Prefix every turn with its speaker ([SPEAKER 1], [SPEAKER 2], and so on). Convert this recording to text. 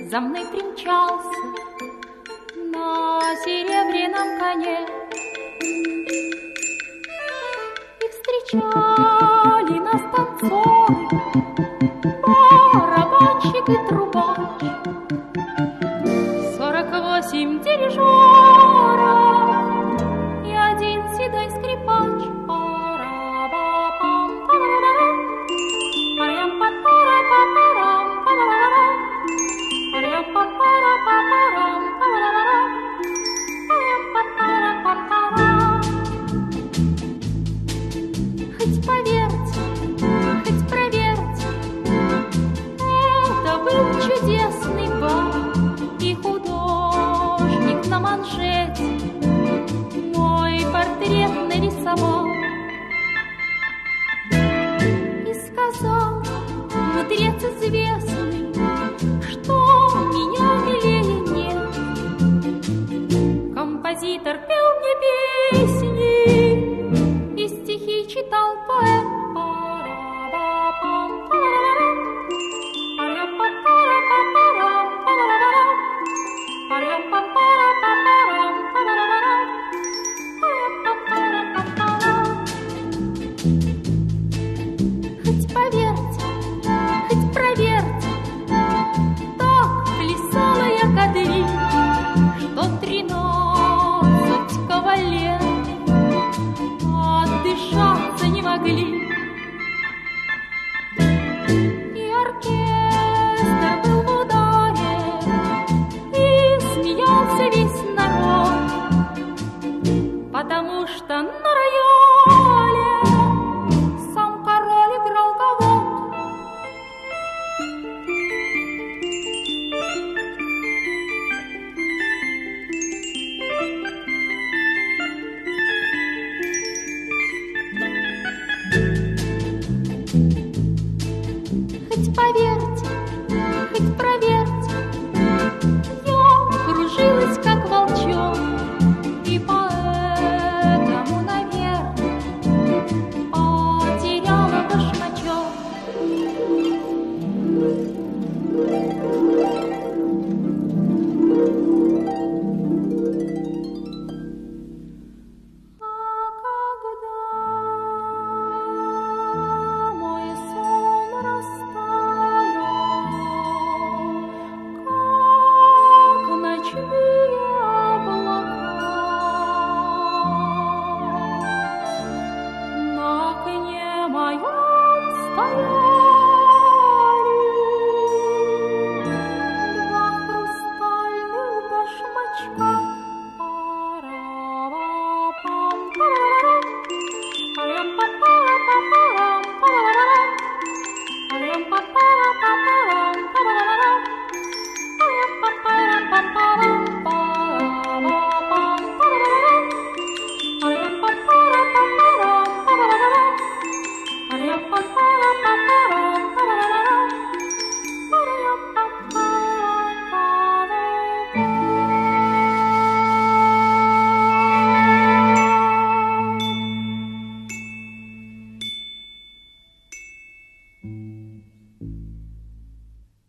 [SPEAKER 1] за мной примчался на серебряном коне. И встречали нас танцоры, барабанщик и трубач, 48 дирижеров и один седой скрипач. Хоть поверьте, хоть проверьте, это был чудесный бал, и художник на манжете мой портрет нарисовал. И сказал мудрец известный, что меня милее нет. Композитор